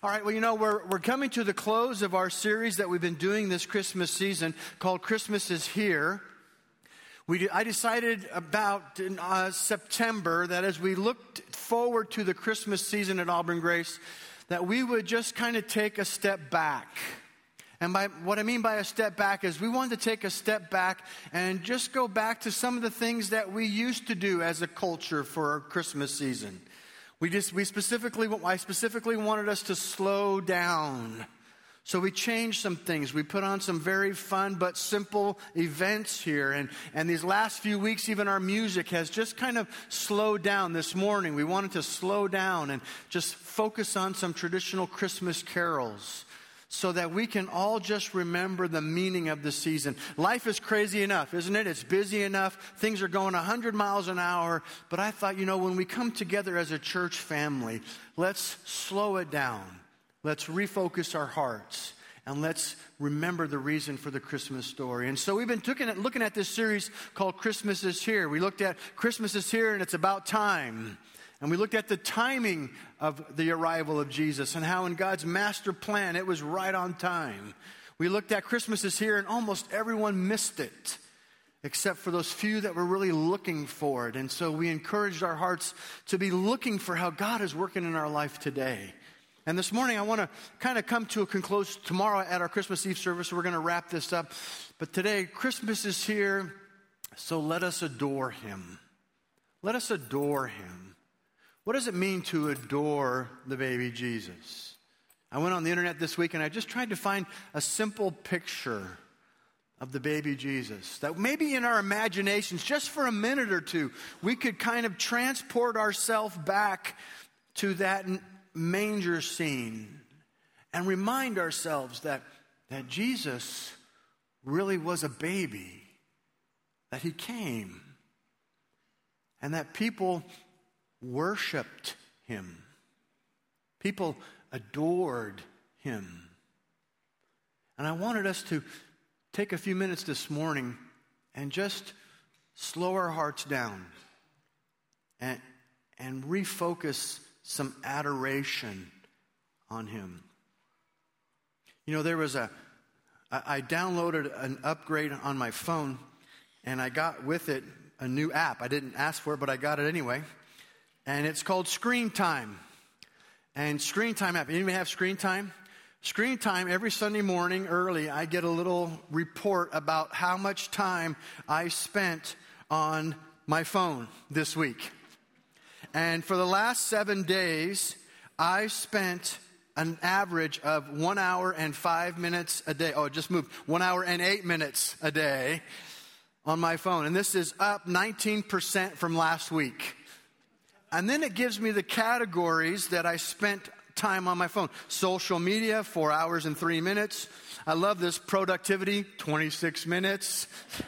All right, well, we're coming to the close of our series that we've been doing this Christmas season called Christmas is Here. I decided about in September that as we looked forward to the Christmas season at Auburn Grace, that we would just kind of take a step back. And what I mean by a step back is we wanted to take a step back and just go back to some of the things that we used to do as a culture for our Christmas season. I specifically wanted us to slow down. So we changed some things. We put on some very fun but simple events here. And these last few weeks, even our music has just kind of slowed down. This morning, we wanted to slow down and just focus on some traditional Christmas carols, so that we can all just remember the meaning of the season. Life is crazy enough, isn't it? It's busy enough. Things are going 100 miles an hour. But I thought, when we come together as a church family, let's slow it down. Let's refocus our hearts. And let's remember the reason for the Christmas story. And so we've been looking at this series called Christmas is Here. We looked at Christmas is Here, and it's about time. And we looked at the timing of the arrival of Jesus and how in God's master plan it was right on time. We looked at Christmas is Here, and almost everyone missed it, except for those few that were really looking for it. And so we encouraged our hearts to be looking for how God is working in our life today. And this morning I want to kind of come to a conclusion. Tomorrow at our Christmas Eve service, we're going to wrap this up. But today, Christmas is here, so let us adore Him. Let us adore Him. What does it mean to adore the baby Jesus? I went on the internet this week and I just tried to find a simple picture of the baby Jesus, that maybe in our imaginations, just for a minute or two, we could kind of transport ourselves back to that manger scene and remind ourselves that Jesus really was a baby, that He came, and that people worshipped Him. People adored Him. And I wanted us to take a few minutes this morning and just slow our hearts down and refocus some adoration on Him. I downloaded an upgrade on my phone, and I got with it a new app. I didn't ask for it, but I got it anyway. And it's called Screen Time. And Screen Time app. Anybody have Screen Time? Screen Time, every Sunday morning early, I get a little report about how much time I spent on my phone this week. And for the last 7 days, I spent an average of 1 hour and 5 minutes a day. Oh, it just moved. 1 hour and 8 minutes a day on my phone. And this is up 19% from last week. And then it gives me the categories that I spent time on my phone. Social media, 4 hours and 3 minutes. I love this. Productivity, 26 minutes.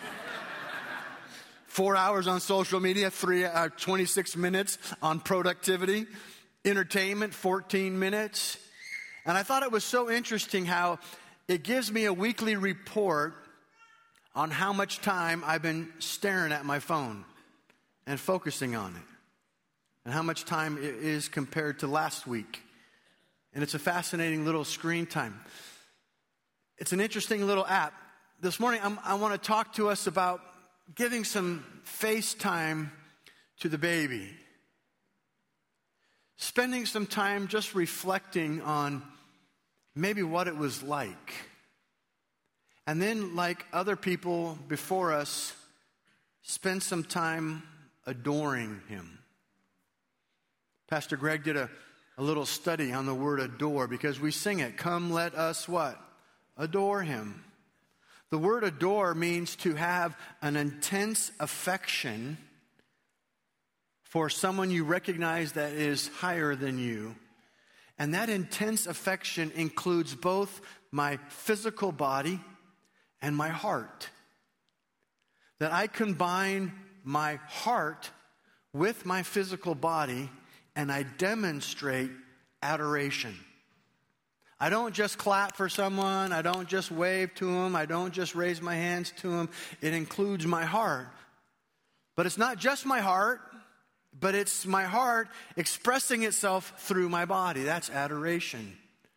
4 hours on social media, 26 minutes on productivity. Entertainment, 14 minutes. And I thought it was so interesting how it gives me a weekly report on how much time I've been staring at my phone and focusing on it, and how much time it is compared to last week. And it's a fascinating little screen time. It's an interesting little app. This morning, I want to talk to us about giving some face time to the baby. Spending some time just reflecting on maybe what it was like. And then, like other people before us, spend some time adoring Him. Pastor Greg did a little study on the word adore, because we sing it. Come, let us what? Adore Him. The word adore means to have an intense affection for someone you recognize that is higher than you. And that intense affection includes both my physical body and my heart. That I combine my heart with my physical body, and I demonstrate adoration. I don't just clap for someone. I don't just wave to them. I don't just raise my hands to them. It includes my heart. But it's not just my heart, but it's my heart expressing itself through my body. That's adoration.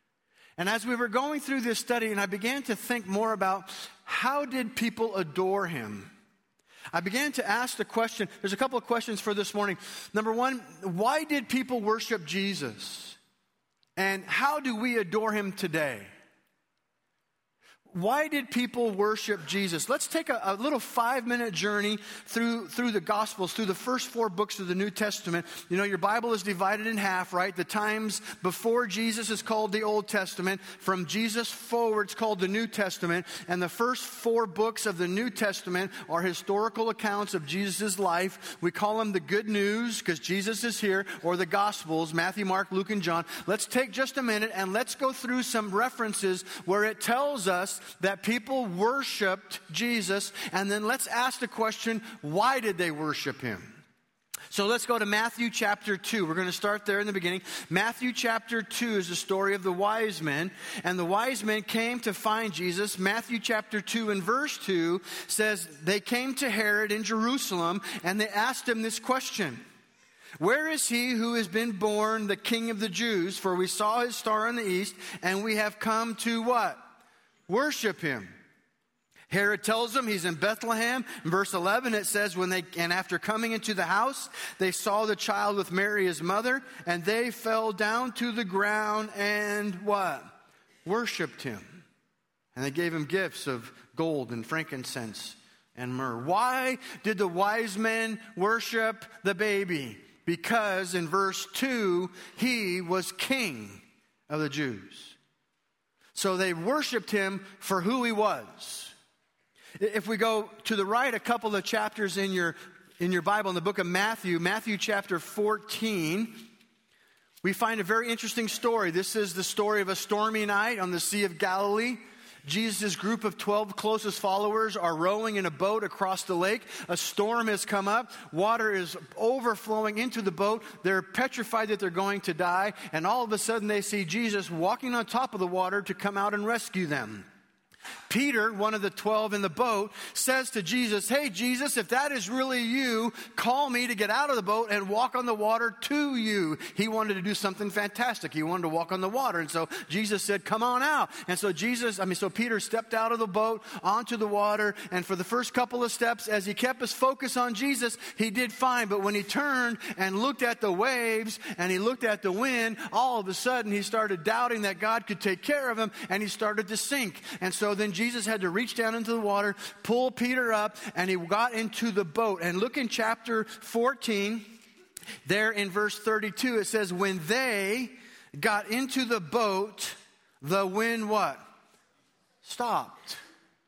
And as we were going through this study, and I began to think more about how did people adore him, I began to ask the question. There's a couple of questions for this morning. Number one, why did people worship Jesus? And how do we adore him today? Why did people worship Jesus? Let's take a little 5-minute journey through the Gospels, through the first 4 books of the New Testament. You know, your Bible is divided in half, right? The times before Jesus is called the Old Testament. From Jesus forward, it's called the New Testament. And the first 4 books of the New Testament are historical accounts of Jesus' life. We call them the Good News because Jesus is here, or the Gospels, Matthew, Mark, Luke, and John. Let's take just a minute and let's go through some references where it tells us that people worshiped Jesus, and then let's ask the question, why did they worship him? So let's go to Matthew chapter 2. We're going to start there in the beginning. Matthew chapter 2 is the story of the wise men, and the wise men came to find Jesus. Matthew chapter 2 and verse 2 says, they came to Herod in Jerusalem, and they asked him this question: where is he who has been born the King of the Jews? For we saw his star in the east, and we have come to what? Worship him. Herod tells them he's in Bethlehem. In verse 11 it says, and after coming into the house, they saw the child with Mary his mother, and they fell down to the ground and what? Worshipped him. And they gave him gifts of gold and frankincense and myrrh. Why did the wise men worship the baby? Because in verse 2, he was King of the Jews. So they worshiped him for who he was. If we go to the right, a couple of chapters in your Bible, in the book of Matthew, Matthew chapter 14, we find a very interesting story. This is the story of a stormy night on the Sea of Galilee. Jesus' group of 12 closest followers are rowing in a boat across the lake. A storm has come up. Water is overflowing into the boat. They're petrified that they're going to die. And all of a sudden they see Jesus walking on top of the water to come out and rescue them. Peter, one of the 12 in the boat, says to Jesus, hey, Jesus, if that is really you, call me to get out of the boat and walk on the water to you. He wanted to do something fantastic. He wanted to walk on the water. And so Jesus said, come on out. And so Peter stepped out of the boat onto the water. And for the first couple of steps, as he kept his focus on Jesus, he did fine. But when he turned and looked at the waves and he looked at the wind, all of a sudden he started doubting that God could take care of him, and he started to sink. And so then Jesus had to reach down into the water, pull Peter up, and he got into the boat. And look in chapter 14, there in verse 32, it says, when they got into the boat, the wind what? Stopped.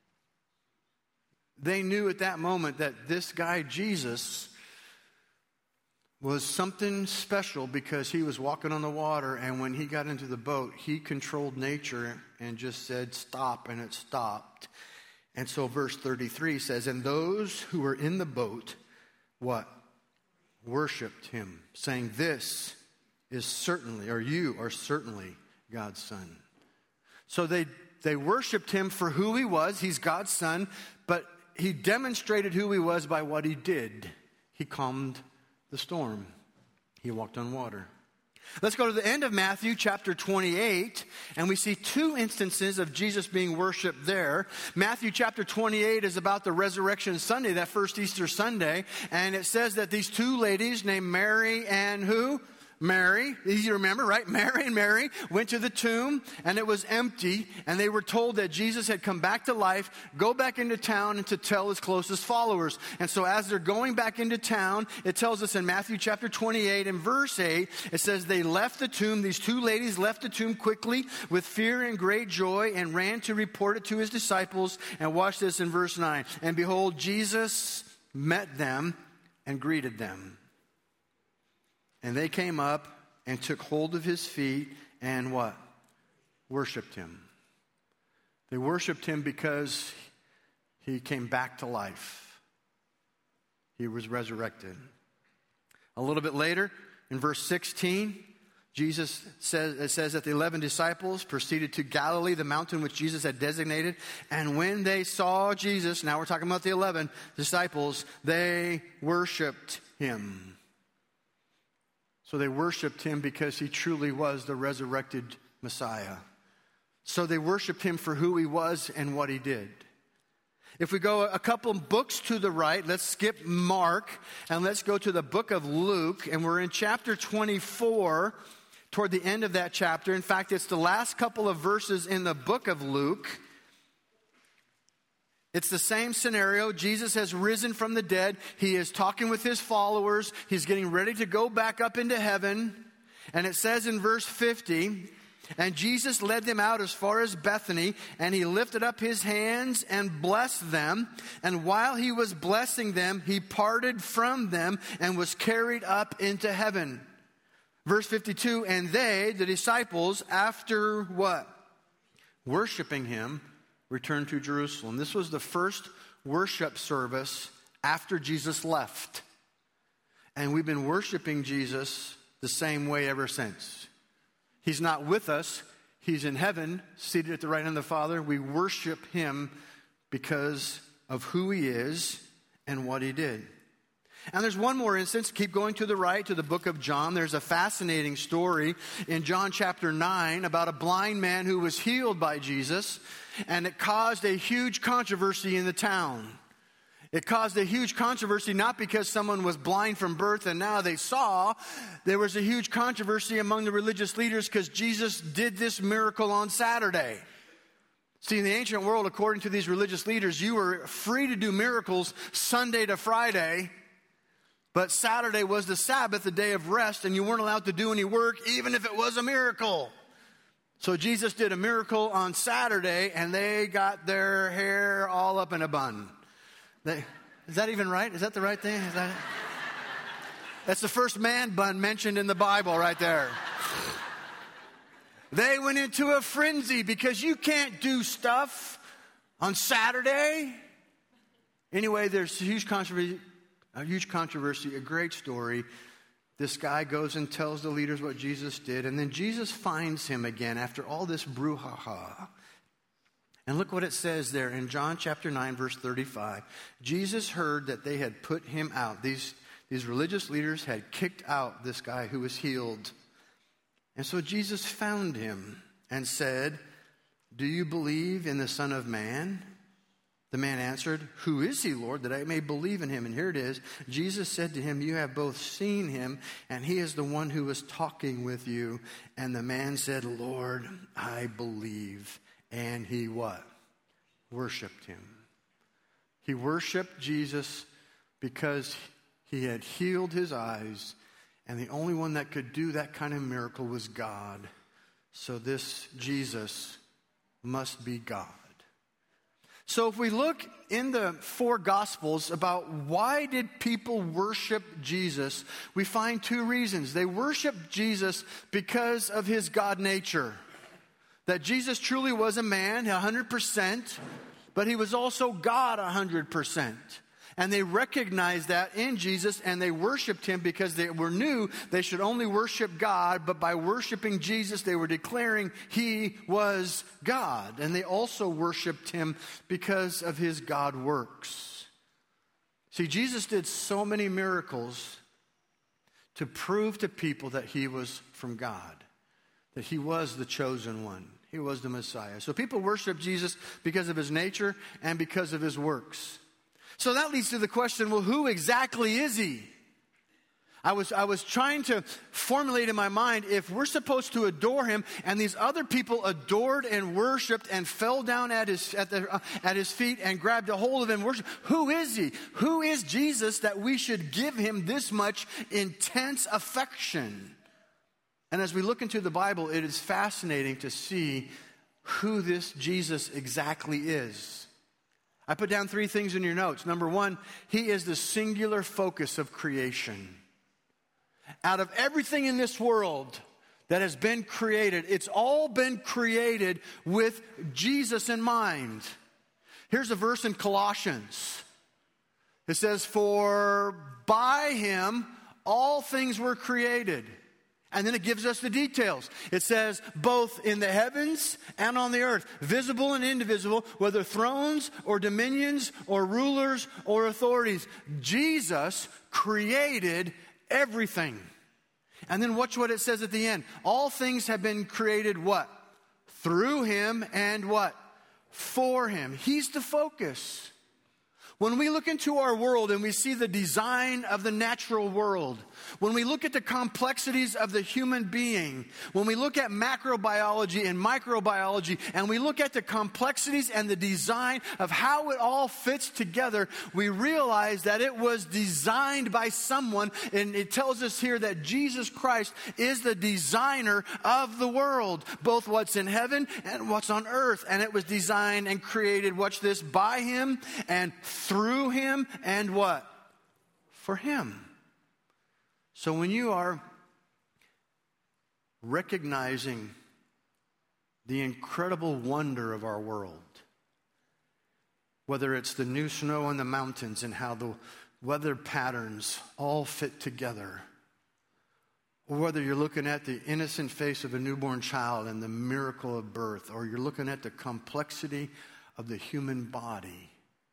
They knew at that moment that this guy, Jesus, was something special because he was walking on the water, and when he got into the boat, he controlled nature and just said, stop, and it stopped. And so verse 33 says, and those who were in the boat, what? Worshipped him, saying, this is certainly, or you are certainly God's son. So they worshipped him for who he was. He's God's son, but he demonstrated who he was by what he did. He calmed the storm. He walked on water. Let's go to the end of Matthew chapter 28, and we see 2 instances of Jesus being worshiped there. Matthew chapter 28 is about the Resurrection Sunday, that first Easter Sunday, and it says that these 2 ladies named Mary and who? Mary, easy to remember, right? Mary went to the tomb, and it was empty, and they were told that Jesus had come back to life, go back into town, and to tell his closest followers. And so as they're going back into town, it tells us in Matthew chapter 28 and verse 8, it says they left the tomb, these 2 ladies left the tomb quickly with fear and great joy, and ran to report it to his disciples. And watch this in verse 9. And behold, Jesus met them and greeted them. And they came up and took hold of his feet and what? Worshipped him. They worshipped him because he came back to life. He was resurrected. A little bit later, in verse 16, it says that the 11 disciples proceeded to Galilee, the mountain which Jesus had designated. And when they saw Jesus, now we're talking about the 11 disciples, they worshipped him. So they worshiped him because he truly was the resurrected Messiah. So they worshiped him for who he was and what he did. If we go a couple books to the right, let's skip Mark and let's go to the book of Luke. And we're in chapter 24, toward the end of that chapter. In fact, it's the last couple of verses in the book of Luke. It's the same scenario. Jesus has risen from the dead. He is talking with his followers. He's getting ready to go back up into heaven. And it says in verse 50, and Jesus led them out as far as Bethany, and he lifted up his hands and blessed them. And while he was blessing them, he parted from them and was carried up into heaven. Verse 52, and they, the disciples, after what? Worshiping him, returned to Jerusalem. This was the first worship service after Jesus left. And we've been worshiping Jesus the same way ever since. He's not with us. He's in heaven, seated at the right hand of the Father. We worship him because of who he is and what he did. And there's one more instance. Keep going to the right to the book of John. There's a fascinating story in John chapter 9 about a blind man who was healed by Jesus. And it caused a huge controversy in the town. It caused a huge controversy not because someone was blind from birth and now they saw. There was a huge controversy among the religious leaders because Jesus did this miracle on Saturday. See, in the ancient world, according to these religious leaders, you were free to do miracles Sunday to Friday. But Saturday was the Sabbath, the day of rest, and you weren't allowed to do any work even if it was a miracle. So Jesus did a miracle on Saturday and they got their hair all up in a bun. Is that even right? Is that the right thing? That's the first man bun mentioned in the Bible right there. They went into a frenzy because you can't do stuff on Saturday. Anyway, there's a huge controversy, a great story. This guy goes and tells the leaders what Jesus did, and then Jesus finds him again after all this brouhaha. And look what it says there in John chapter 9, verse 35. Jesus heard that they had put him out. These religious leaders had kicked out this guy who was healed. And so Jesus found him and said, do you believe in the Son of Man? The man answered, who is he, Lord, that I may believe in him? And here it is. Jesus said to him, you have both seen him, and he is the one who was talking with you. And the man said, Lord, I believe. And he what? Worshipped him. He worshiped Jesus because he had healed his eyes, and the only one that could do that kind of miracle was God. So this Jesus must be God. So if we look in the four Gospels about why did people worship Jesus, we find two reasons. They worshiped Jesus because of his God nature. That Jesus truly was a man, 100%, but he was also God 100%. And they recognized that in Jesus, and they worshiped him because they knew they should only worship God, but by worshiping Jesus, they were declaring he was God. And they also worshiped him because of his God works. See, Jesus did so many miracles to prove to people that he was from God, that he was the chosen one. He was the Messiah. So people worship Jesus because of his nature and because of his works. So that leads to the question, well, who exactly is he? I was trying to formulate in my mind, if we're supposed to adore him and these other people adored and worshiped and fell down at his feet and grabbed a hold of him and worshiped, who is he? Who is Jesus that we should give him this much intense affection? And as we look into the Bible, it is fascinating to see who this Jesus exactly is. I put down three things in your notes. Number one, he is the singular focus of creation. Out of everything in this world that has been created, it's all been created with Jesus in mind. Here's a verse in Colossians. It says, for by him all things were created. And then it gives us the details. It says, both in the heavens and on the earth, visible and indivisible, whether thrones or dominions or rulers or authorities. Jesus created everything. And then watch what it says at the end. All things have been created what? through him, and what? For him. He's the focus. When we look into our world and we see the design of the natural world, when we look at the complexities of the human being, when we look at macrobiology and microbiology, and we look at the complexities and the design of how it all fits together, we realize that it was designed by someone, and it tells us here that Jesus Christ is the designer of the world, both what's in heaven and what's on earth. And it was designed and created, watch this, by him and through him, and what? For him. So when you are recognizing the incredible wonder of our world, whether it's the new snow on the mountains and how the weather patterns all fit together, or whether you're looking at the innocent face of a newborn child and the miracle of birth, or you're looking at the complexity of the human body,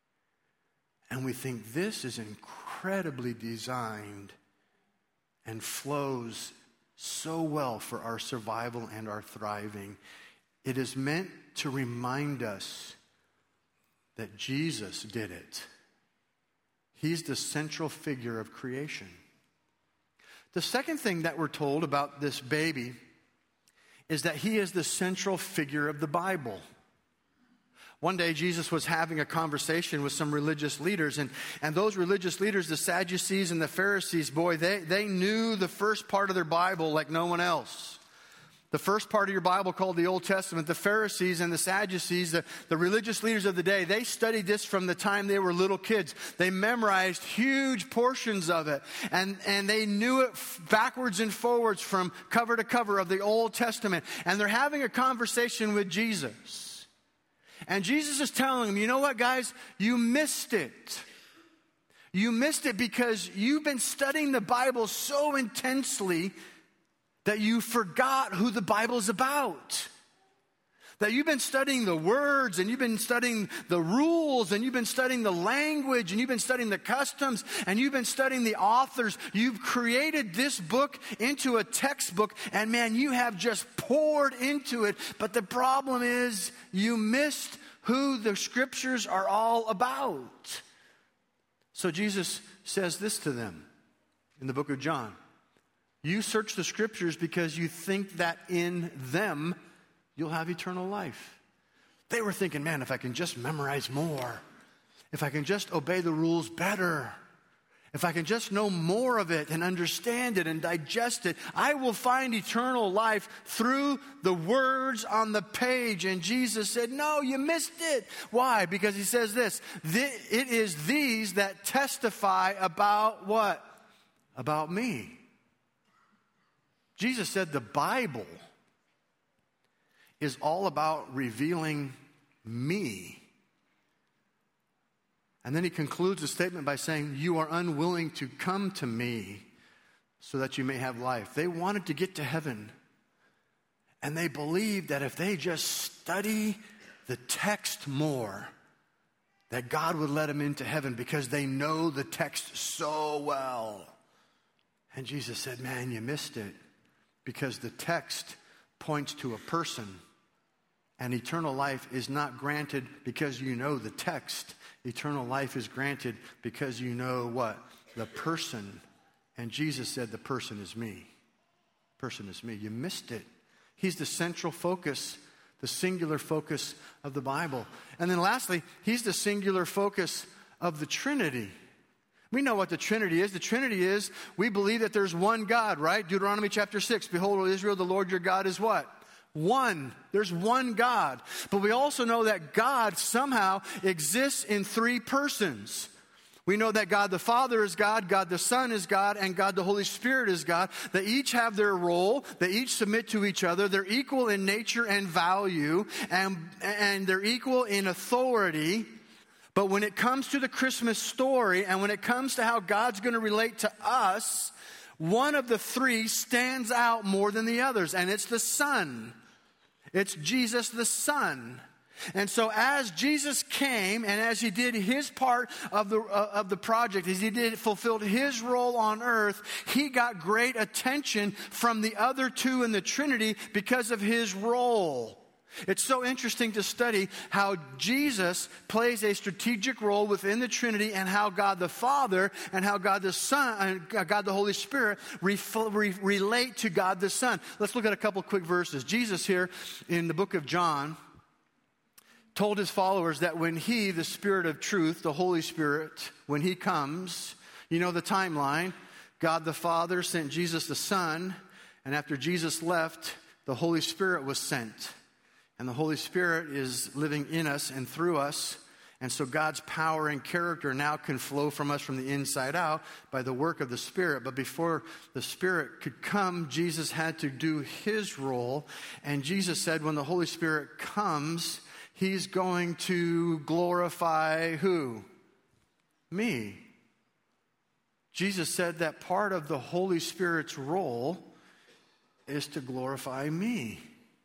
and we think this is incredibly designed and flows so well for our survival and our thriving. It is meant to remind us that Jesus did it. He's the central figure of creation. The second thing that we're told about this baby is that he is the central figure of the Bible. One day, Jesus was having a conversation with some religious leaders, and those religious leaders, the Sadducees and the Pharisees, boy, they knew the first part of their Bible like no one else. The first part of your Bible called the Old Testament, the Pharisees and the Sadducees, the religious leaders of the day, they studied this from the time they were little kids. They memorized huge portions of it, and they knew it backwards and forwards from cover to cover of the Old Testament. And they're having a conversation with Jesus. And Jesus is telling them, you know what, guys? You missed it. You missed it because you've been studying the Bible so intensely that you forgot who the Bible's about. That you've been studying the words, and you've been studying the rules, and you've been studying the language, and you've been studying the customs, and you've been studying the authors. You've created this book into a textbook, and man, you have just poured into it. But the problem is you missed who the scriptures are all about. So Jesus says this to them in the book of John. You search the scriptures because you think that in them you'll have eternal life. They were thinking, man, if I can just memorize more, if I can just obey the rules better, if I can just know more of it and understand it and digest it, I will find eternal life through the words on the page. And Jesus said, no, you missed it. Why? Because he says this, it is these that testify about what? About me. Jesus said the Bible is all about revealing me. And then he concludes the statement by saying, you are unwilling to come to me so that you may have life. They wanted to get to heaven. And they believed that if they just study the text more, that God would let them into heaven because they know the text so well. And Jesus said, man, you missed it. Because the text points to a person. And eternal life is not granted because you know the text. Eternal life is granted because you know what? The person. And Jesus said, the person is me. Person is me. You missed it. He's the central focus, the singular focus of the Bible. And then lastly, he's the singular focus of the Trinity. We know what the Trinity is. The Trinity is, we believe that there's one God, right? Deuteronomy chapter 6, behold, O Israel, the Lord your God is what? One. There's one God. But we also know that God somehow exists in three persons. We know that God the Father is God, God the Son is God, and God the Holy Spirit is God. They each have their role. They each submit to each other. They're equal in nature and value, and they're equal in authority. But when it comes to the Christmas story, and when it comes to how God's going to relate to us, one of the three stands out more than the others, and it's the Son. It's Jesus the Son. And so as Jesus came, and as he did his part of the project, as he fulfilled his role on earth, he got great attention from the other two in the Trinity because of his role. It's so interesting to study how Jesus plays a strategic role within the Trinity, and how God the Father and how God the Son, God the Holy Spirit relate to God the Son. Let's look at a couple quick verses. Jesus here in the book of John told his followers that when he, the Spirit of truth, the Holy Spirit, when he comes, you know the timeline, God the Father sent Jesus the Son, and after Jesus left, the Holy Spirit was sent. And the Holy Spirit is living in us and through us. And so God's power and character now can flow from us from the inside out by the work of the Spirit. But before the Spirit could come, Jesus had to do his role. And Jesus said when the Holy Spirit comes, he's going to glorify who? Me. Jesus said that part of the Holy Spirit's role is to glorify me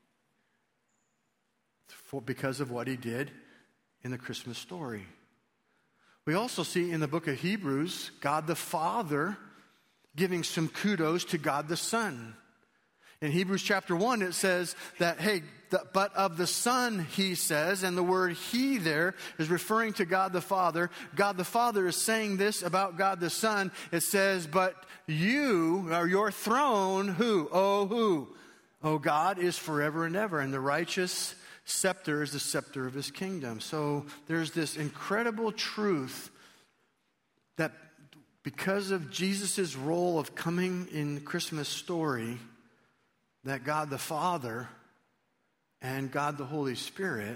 because of what he did in the Christmas story. We also see in the book of Hebrews, God the Father giving some kudos to God the Son. In Hebrews chapter 1, it says that, but of the Son, he says, and the word he there is referring to God the Father. God the Father is saying this about God the Son. It says, but you, or your throne, who? Oh, God is forever and ever, and the righteous scepter is the scepter of his kingdom. So there's this incredible truth that because of Jesus' role of coming in the Christmas story, that God the Father and God the Holy Spirit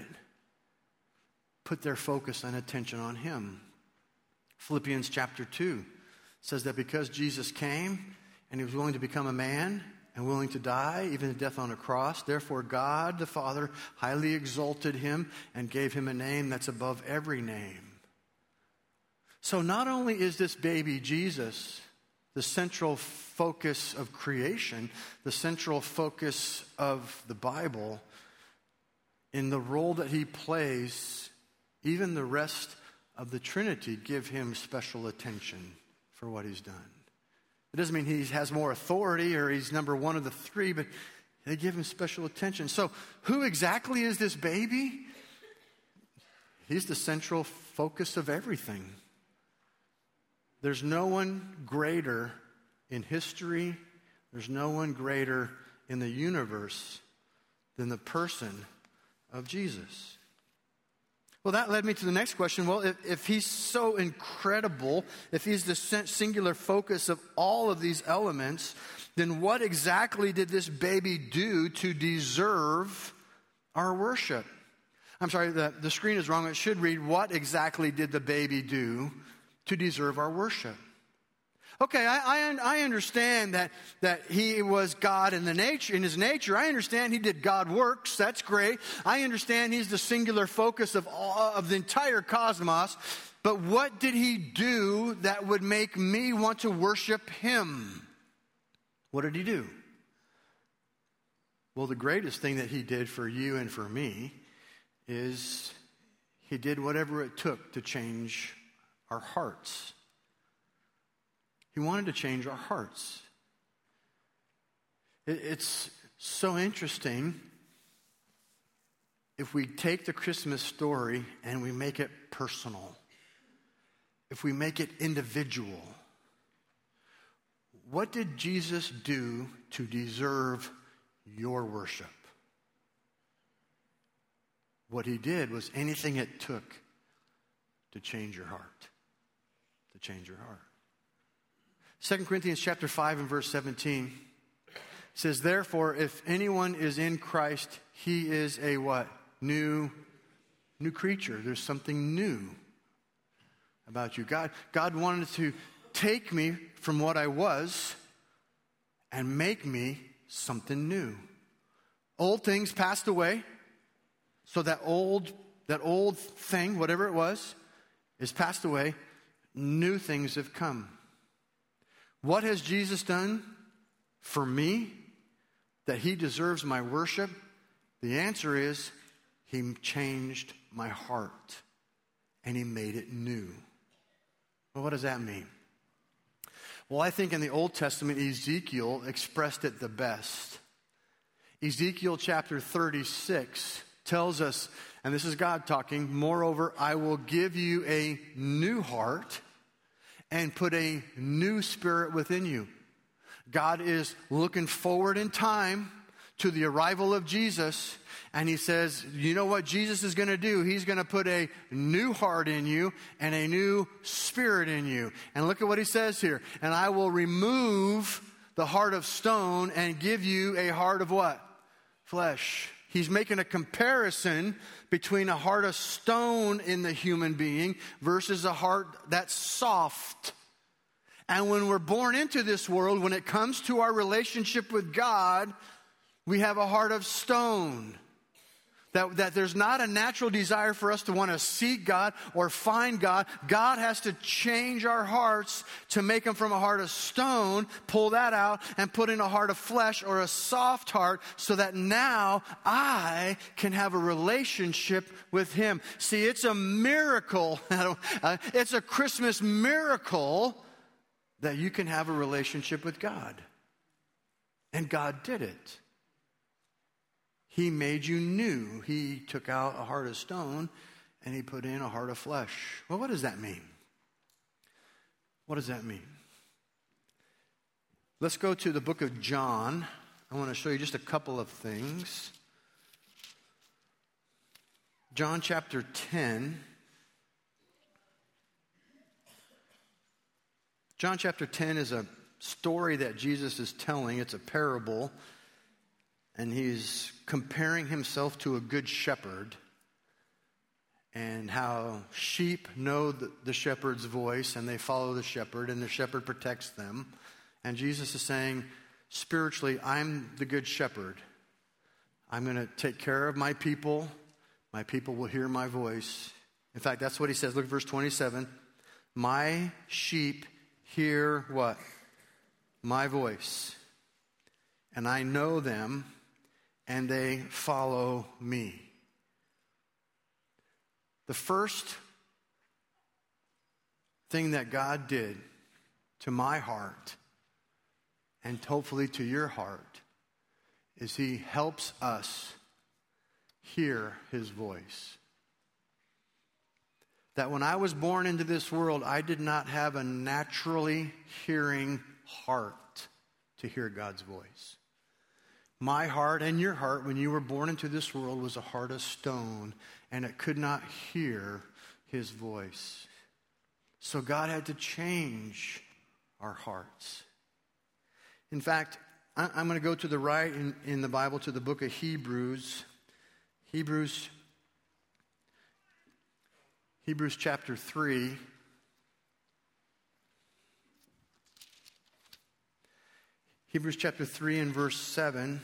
put their focus and attention on him. Philippians chapter 2 says that because Jesus came and he was willing to become a man and willing to die, even to death on a cross, therefore God the Father highly exalted him and gave him a name that's above every name. So not only is this baby Jesus the central focus of creation, the central focus of the Bible, in the role that he plays, even the rest of the Trinity give him special attention for what he's done. It doesn't mean he has more authority or he's number one of the three, but they give him special attention. So who exactly is this baby? He's the central focus of everything. There's no one greater in history, there's no one greater in the universe than the person of Jesus. Well, that led me to the next question. Well, if he's so incredible, if he's the singular focus of all of these elements, then what exactly did this baby do to deserve our worship? I'm sorry, the screen is wrong. It should read, what exactly did the baby do to deserve our worship? Okay, I understand that he was God in his nature. I understand he did God works. That's great. I understand he's the singular focus of the entire cosmos. But what did he do that would make me want to worship him? What did he do? Well, the greatest thing that he did for you and for me is he did whatever it took to change our hearts. He wanted to change our hearts. It's so interesting if we take the Christmas story and we make it personal, if we make it individual. What did Jesus do to deserve your worship? What he did was anything it took to change your heart. To change your heart. 2 Corinthians chapter 5 and verse 17 says, therefore, if anyone is in Christ, he is a what? New creature. There's something new about you. God wanted to take me from what I was and make me something new. Old things passed away, so that old thing, whatever it was, is passed away. New things have come. What has Jesus done for me that he deserves my worship? The answer is he changed my heart and he made it new. Well, what does that mean? Well, I think in the Old Testament, Ezekiel expressed it the best. Ezekiel chapter 36 tells us, and this is God talking, moreover, I will give you a new heart and put a new spirit within you. God is looking forward in time to the arrival of Jesus, and he says, you know what Jesus is going to do? He's going to put a new heart in you and a new spirit in you. And look at what he says here. And I will remove the heart of stone and give you a heart of what? Flesh. He's making a comparison between a heart of stone in the human being versus a heart that's soft. And when we're born into this world, when it comes to our relationship with God, we have a heart of stone. That there's not a natural desire for us to want to seek God or find God. God has to change our hearts to make them from a heart of stone, pull that out, and put in a heart of flesh or a soft heart so that now I can have a relationship with Him. See, it's a miracle. It's a Christmas miracle that you can have a relationship with God. And God did it. He made you new. He took out a heart of stone and He put in a heart of flesh. Well, what does that mean? What does that mean? Let's go to the book of John. I want to show you just a couple of things. John chapter 10. John chapter 10 is a story that Jesus is telling. It's a parable. And He's comparing Himself to a good shepherd and how sheep know the shepherd's voice and they follow the shepherd and the shepherd protects them. And Jesus is saying, spiritually, I'm the good shepherd. I'm going to take care of my people. My people will hear my voice. In fact, that's what He says. Look at verse 27. My sheep hear what? My voice. And I know them, and they follow me. The first thing that God did to my heart, and hopefully to your heart, is He helps us hear His voice. That when I was born into this world, I did not have a naturally hearing heart to hear God's voice. My heart and your heart, when you were born into this world, was a heart of stone, and it could not hear His voice. So God had to change our hearts. In fact, I'm going to go to the right in the Bible to the book of Hebrews. Hebrews chapter 3. Hebrews chapter 3 and verse 7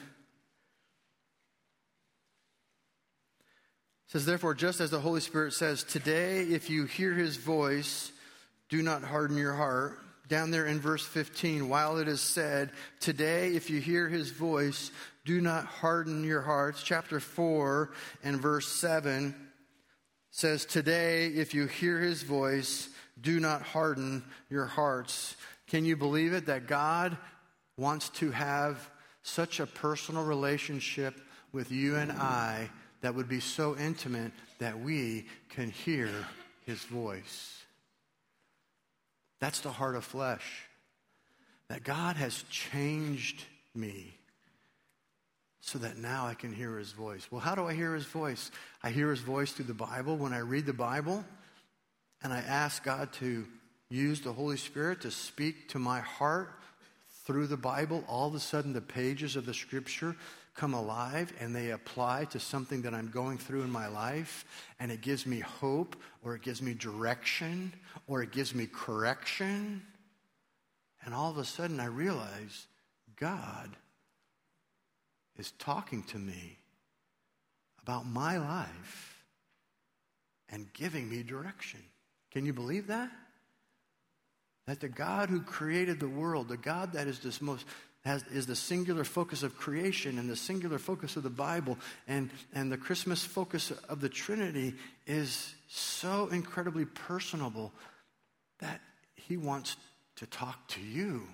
says, therefore, just as the Holy Spirit says, today, if you hear His voice, do not harden your heart. Down there in verse 15, while it is said, today, if you hear His voice, do not harden your hearts. Chapter 4 and verse 7 says, today, if you hear His voice, do not harden your hearts. Can you believe it that God wants to have such a personal relationship with you and I that would be so intimate that we can hear His voice? That's the heart of flesh. That God has changed me so that now I can hear His voice. Well, how do I hear His voice? I hear His voice through the Bible when I read the Bible, and I ask God to use the Holy Spirit to speak to my heart through the Bible. All of a sudden, the pages of the Scripture come alive and they apply to something that I'm going through in my life, and it gives me hope, or it gives me direction, or it gives me correction. And all of a sudden I realize God is talking to me about my life and giving me direction. Can you believe that? That the God who created the world, the God that is is the singular focus of creation and the singular focus of the Bible and the Christmas focus of the Trinity, is so incredibly personable that He wants to talk to you.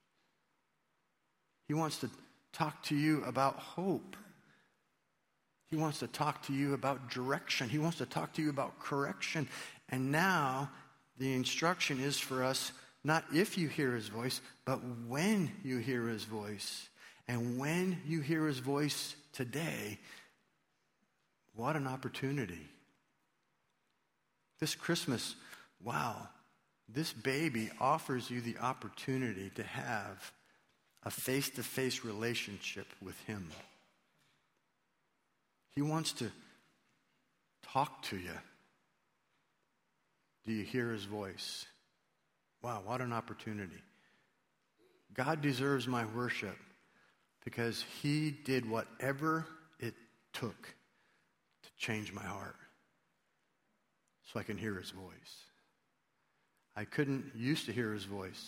He wants to talk to you about hope. He wants to talk to you about direction. He wants to talk to you about correction. And now the instruction is for us, not if you hear his voice, but when you hear his voice. And when you hear his voice today, what an opportunity. This Christmas, wow, this baby offers you the opportunity to have a face-to-face relationship with him. He wants to talk to you. Do you hear his voice? Wow, what an opportunity. God deserves my worship because he did whatever it took to change my heart so I can hear his voice. I couldn't used to hear his voice,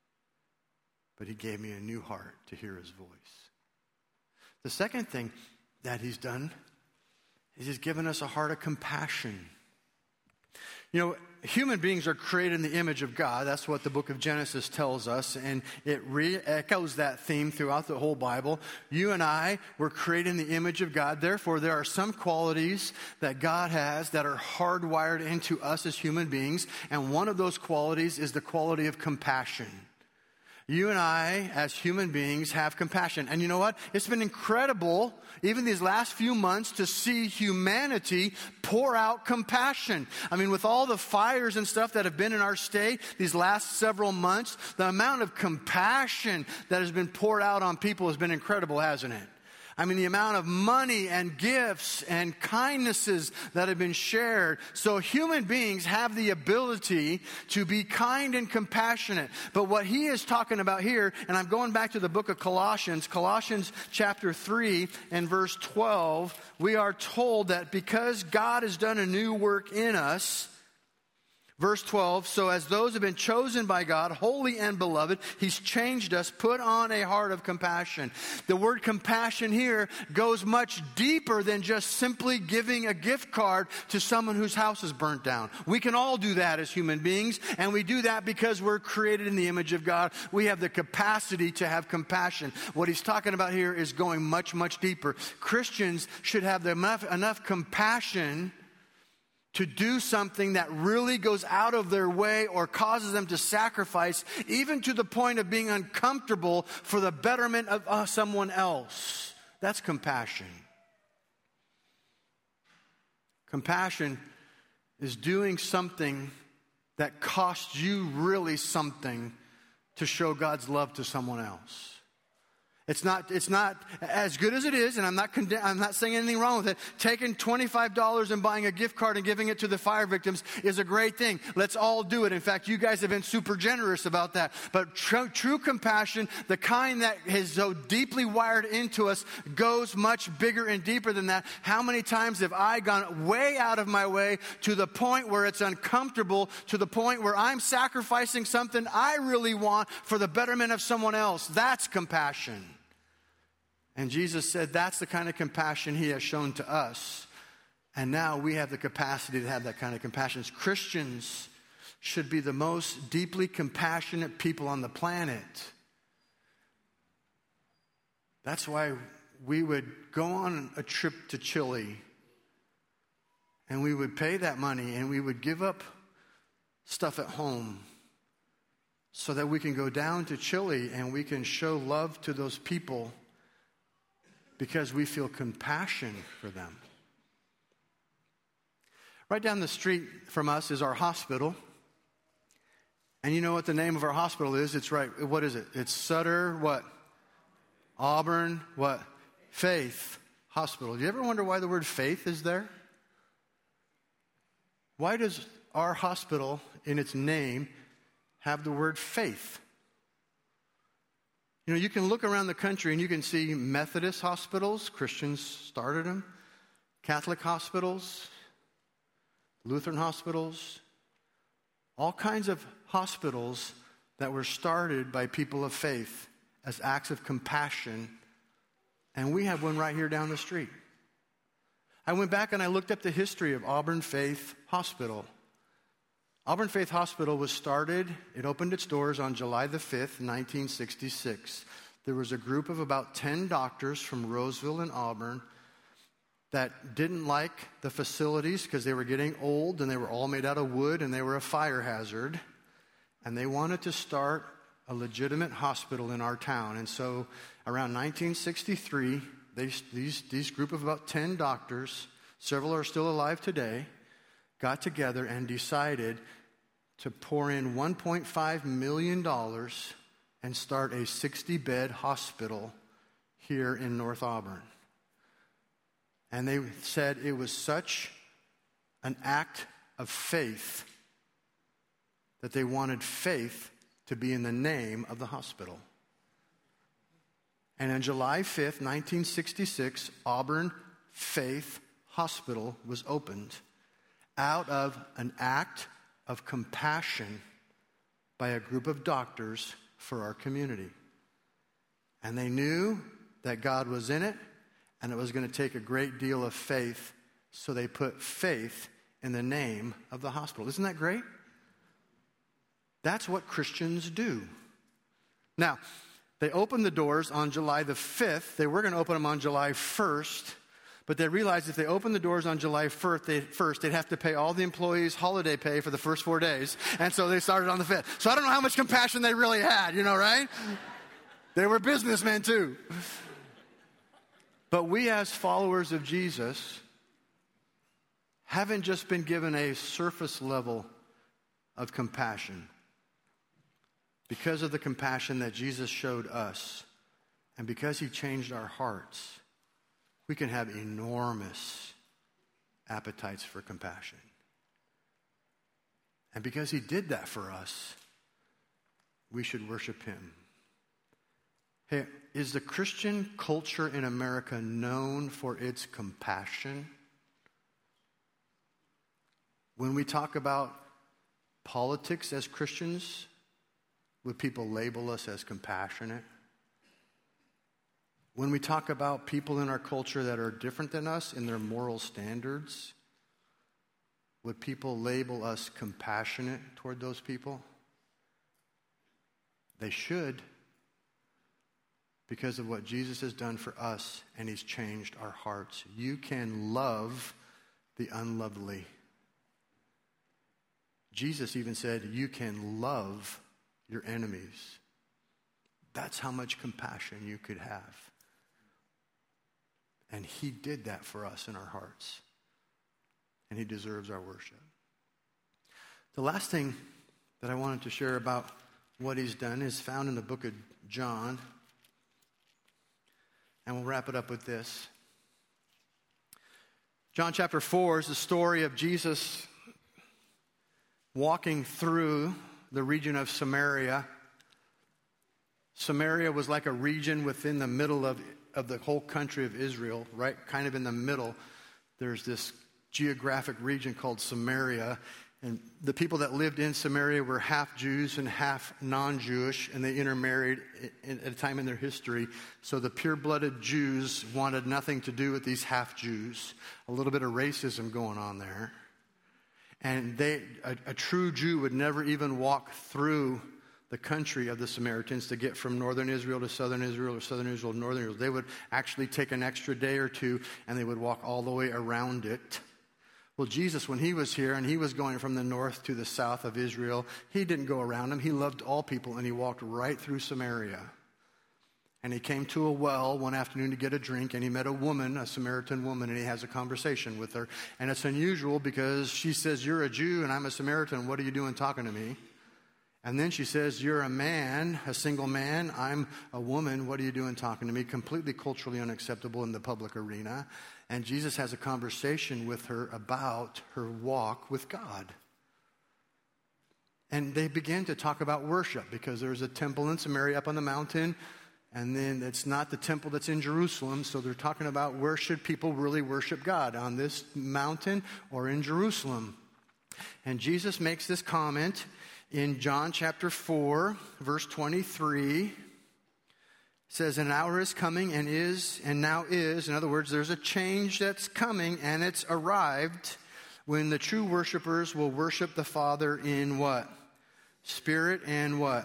but he gave me a new heart to hear his voice. The second thing that he's done is he's given us a heart of compassion. You know, human beings are created in the image of God. That's what the book of Genesis tells us, and it re-echoes that theme throughout the whole Bible. You and I were created in the image of God. Therefore, there are some qualities that God has that are hardwired into us as human beings, and one of those qualities is the quality of compassion. You and I, as human beings, have compassion. And you know what? It's been incredible, even these last few months, to see humanity pour out compassion. I mean, with all the fires and stuff that have been in our state these last several months, the amount of compassion that has been poured out on people has been incredible, hasn't it? I mean, the amount of money and gifts and kindnesses that have been shared. So human beings have the ability to be kind and compassionate. But what he is talking about here, and I'm going back to the book of Colossians chapter 3 and verse 12, we are told that because God has done a new work in us, verse 12, so as those have been chosen by God, holy and beloved, he's changed us, put on a heart of compassion. The word compassion here goes much deeper than just simply giving a gift card to someone whose house is burnt down. We can all do that as human beings, and we do that because we're created in the image of God. We have the capacity to have compassion. What he's talking about here is going much, much deeper. Christians should have enough compassion to do something that really goes out of their way or causes them to sacrifice, even to the point of being uncomfortable for the betterment of someone else. That's compassion. Compassion is doing something that costs you really something to show God's love to someone else. It's not as good as it is, and I'm not saying anything wrong with it. Taking $25 and buying a gift card and giving it to the fire victims is a great thing. Let's all do it. In fact, you guys have been super generous about that. But true compassion, the kind that is so deeply wired into us, goes much bigger and deeper than that. How many times have I gone way out of my way to the point where it's uncomfortable, to the point where I'm sacrificing something I really want for the betterment of someone else? That's compassion. And Jesus said that's the kind of compassion he has shown to us. And now we have the capacity to have that kind of compassion. Christians should be the most deeply compassionate people on the planet. That's why we would go on a trip to Chile, and we would pay that money, and we would give up stuff at home so that we can go down to Chile and we can show love to those people because we feel compassion for them. Right down the street from us is our hospital. And you know what the name of our hospital is? It's right. What is it? It's Sutter, what? Auburn, what? Faith Hospital. Do you ever wonder why the word faith is there? Why does our hospital in its name have the word faith? You know, you can look around the country and you can see Methodist hospitals, Christians started them, Catholic hospitals, Lutheran hospitals, all kinds of hospitals that were started by people of faith as acts of compassion, and we have one right here down the street. I went back and I looked up the history of Auburn Faith Hospital. Auburn Faith Hospital was started, it opened its doors on July the 5th, 1966. There was a group of about 10 doctors from Roseville and Auburn that didn't like the facilities because they were getting old and they were all made out of wood and they were a fire hazard. And they wanted to start a legitimate hospital in our town. And so around 1963, these group of about 10 doctors, several are still alive today, got together and decided to pour in $1.5 million and start a 60-bed hospital here in North Auburn. And they said it was such an act of faith that they wanted faith to be in the name of the hospital. And on July 5th, 1966, Auburn Faith Hospital was opened out of an act of compassion by a group of doctors for our community. And they knew that God was in it, and it was going to take a great deal of faith, so they put faith in the name of the hospital. Isn't that great? That's what Christians do. Now, they opened the doors on July the 5th. They were going to open them on July 1st, but they realized if they opened the doors on July 1st, they'd have to pay all the employees holiday pay for the first 4 days, and so they started on the 5th. So I don't know how much compassion they really had, right? They were businessmen too. But we as followers of Jesus haven't just been given a surface level of compassion. Because of the compassion that Jesus showed us, and because he changed our hearts, we can have enormous appetites for compassion. And because he did that for us, we should worship him. Hey, is the Christian culture in America known for its compassion? When we talk about politics as Christians, would people label us as compassionate? When we talk about people in our culture that are different than us in their moral standards, would people label us compassionate toward those people? They should, because of what Jesus has done for us, and he's changed our hearts. You can love the unlovely. Jesus even said, you can love your enemies. That's how much compassion you could have. And he did that for us in our hearts. And he deserves our worship. The last thing that I wanted to share about what he's done is found in the book of John. And we'll wrap it up with this. John chapter 4 is the story of Jesus walking through the region of Samaria. Samaria was like a region within the middle of the whole country of Israel, right? Kind of in the middle. There's this geographic region called Samaria. And the people that lived in Samaria were half Jews and half non-Jewish, and they intermarried at a time in their history. So the pure-blooded Jews wanted nothing to do with these half-Jews. A little bit of racism going on there. And a true Jew would never even walk through the country of the Samaritans to get from northern Israel to southern Israel or southern Israel to northern Israel. They would actually take an extra day or two, and they would walk all the way around it. Well, Jesus, when he was here and he was going from the north to the south of Israel, he didn't go around them. He loved all people, and he walked right through Samaria. And he came to a well one afternoon to get a drink, and he met a woman, a Samaritan woman, and he has a conversation with her. And it's unusual because she says, you're a Jew and I'm a Samaritan. What are you doing talking to me? And then she says, you're a man, a single man. I'm a woman. What are you doing talking to me? Completely culturally unacceptable in the public arena. And Jesus has a conversation with her about her walk with God. And they begin to talk about worship because there's a temple in Samaria up on the mountain. And then it's not the temple that's in Jerusalem. So they're talking about where should people really worship God, on this mountain or in Jerusalem. And Jesus makes this comment in John chapter 4, verse 23. It says, an hour is coming and now is. In other words, there's a change that's coming and it's arrived when the true worshipers will worship the Father in what? Spirit and what?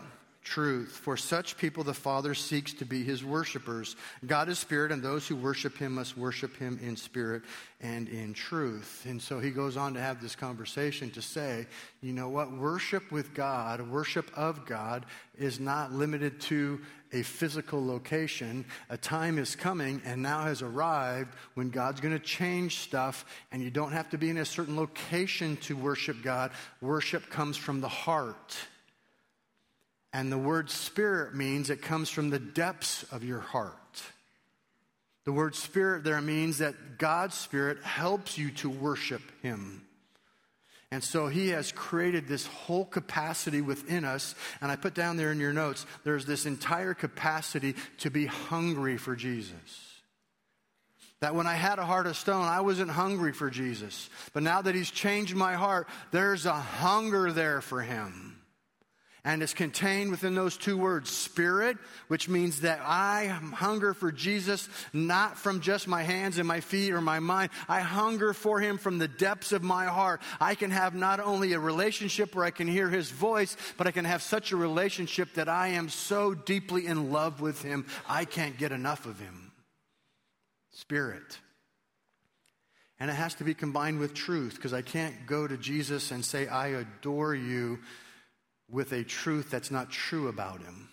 truth. For such people the Father seeks to be his worshipers. God is spirit, and those who worship him must worship him in spirit and in truth. And so he goes on to have this conversation to say, you know what? Worship with God, worship of God, is not limited to a physical location. A time is coming and now has arrived when God's going to change stuff, and you don't have to be in a certain location to worship God. Worship comes from the heart. And the word spirit means it comes from the depths of your heart. The word spirit there means that God's Spirit helps you to worship him. And so he has created this whole capacity within us. And I put down there in your notes, there's this entire capacity to be hungry for Jesus. That when I had a heart of stone, I wasn't hungry for Jesus. But now that he's changed my heart, there's a hunger there for him. And it's contained within those two words, spirit, which means that I hunger for Jesus, not from just my hands and my feet or my mind. I hunger for him from the depths of my heart. I can have not only a relationship where I can hear his voice, but I can have such a relationship that I am so deeply in love with him, I can't get enough of him. Spirit. And it has to be combined with truth, because I can't go to Jesus and say, I adore you, with a truth that's not true about him.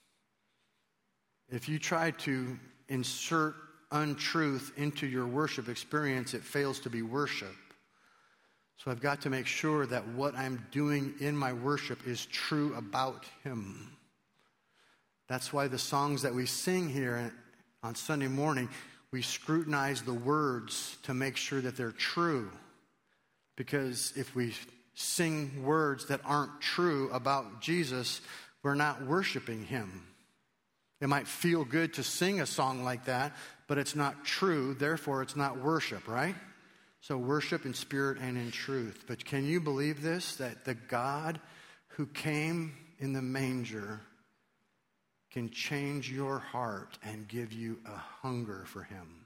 If you try to insert untruth into your worship experience, it fails to be worship. So I've got to make sure that what I'm doing in my worship is true about him. That's why the songs that we sing here on Sunday morning, we scrutinize the words to make sure that they're true. Because if we sing words that aren't true about Jesus, we're not worshiping him. It might feel good to sing a song like that, but it's not true, therefore it's not worship, right? So worship in spirit and in truth. But can you believe this? That the God who came in the manger can change your heart and give you a hunger for him.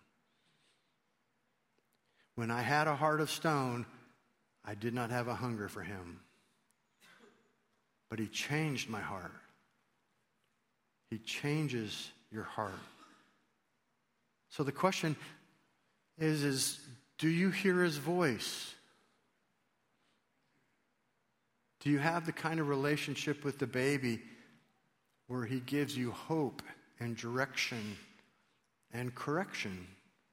When I had a heart of stone, I did not have a hunger for him. But he changed my heart. He changes your heart. So the question is do you hear his voice? Do you have the kind of relationship with the baby where he gives you hope and direction and correction?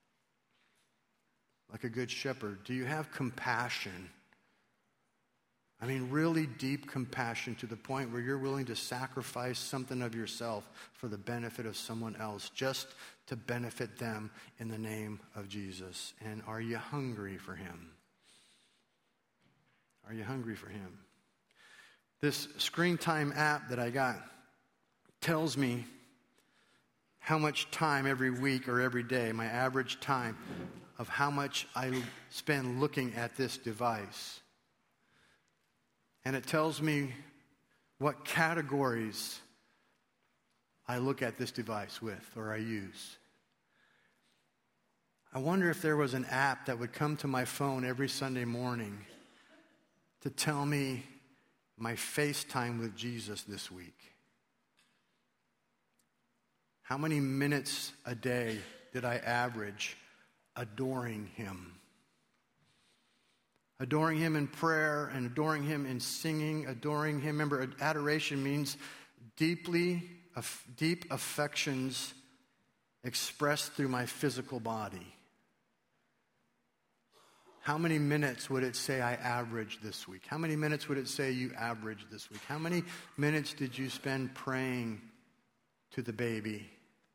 Like a good shepherd. Do you have compassion? I mean, really deep compassion to the point where you're willing to sacrifice something of yourself for the benefit of someone else, just to benefit them in the name of Jesus. And are you hungry for him? Are you hungry for him? This Screen Time app that I got tells me how much time every week or every day, my average time of how much I spend looking at this device. And it tells me what categories I look at this device with or I use. I wonder if there was an app that would come to my phone every Sunday morning to tell me my FaceTime with Jesus this week. How many minutes a day did I average adoring him? Adoring him in prayer and adoring him in singing, adoring him. Remember, adoration means deep affections expressed through my physical body. How many minutes would it say I averaged this week? How many minutes would it say you averaged this week? How many minutes did you spend praying to the baby?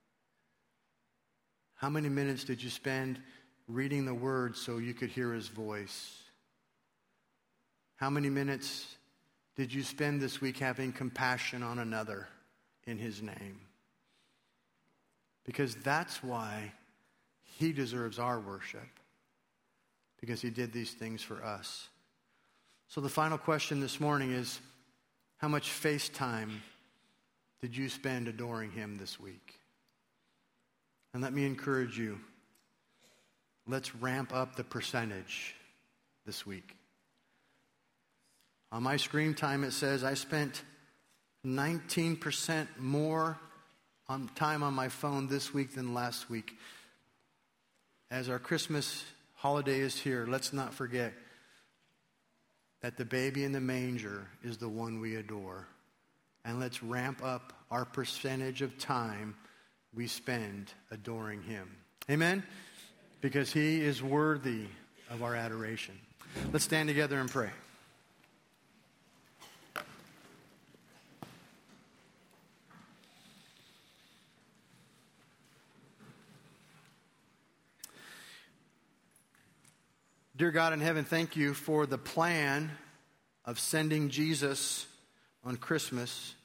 How many minutes did you spend reading the word so you could hear his voice? How many minutes did you spend this week having compassion on another in his name? Because that's why he deserves our worship. Because he did these things for us. So the final question this morning is, how much face time did you spend adoring him this week? And let me encourage you, let's ramp up the percentage this week. On my screen time, it says I spent 19% more time on my phone this week than last week. As our Christmas holiday is here, let's not forget that the baby in the manger is the one we adore. And let's ramp up our percentage of time we spend adoring him. Amen? Because he is worthy of our adoration. Let's stand together and pray. Dear God in heaven, thank you for the plan of sending Jesus on Christmas.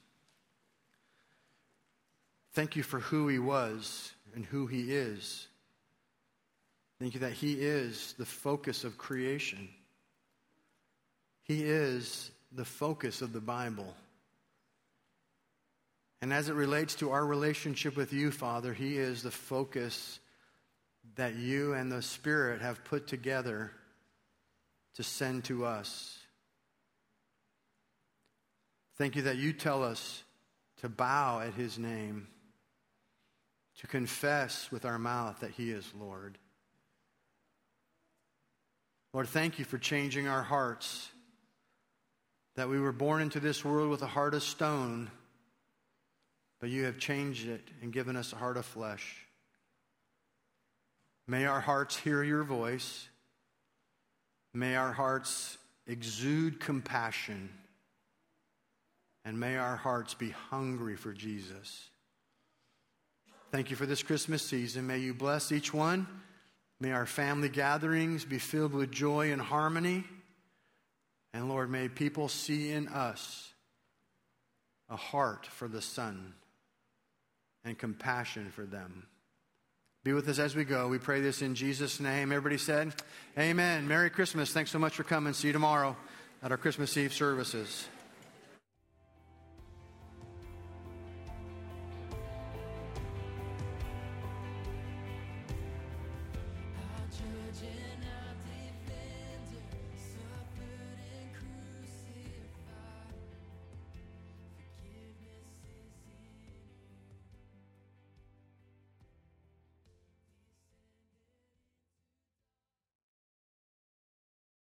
Thank you for who he was and who he is. Thank you that he is the focus of creation. He is the focus of the Bible. And as it relates to our relationship with you, Father, he is the focus that you and the Spirit have put together to send to us. Thank you that you tell us to bow at his name, to confess with our mouth that he is Lord. Lord, thank you for changing our hearts, that we were born into this world with a heart of stone, but you have changed it and given us a heart of flesh. May our hearts hear your voice. May our hearts exude compassion. And may our hearts be hungry for Jesus. Thank you for this Christmas season. May you bless each one. May our family gatherings be filled with joy and harmony. And Lord, may people see in us a heart for the Son and compassion for them. Be with us as we go. We pray this in Jesus' name. Everybody said, amen. Merry Christmas. Thanks so much for coming. See you tomorrow at our Christmas Eve services.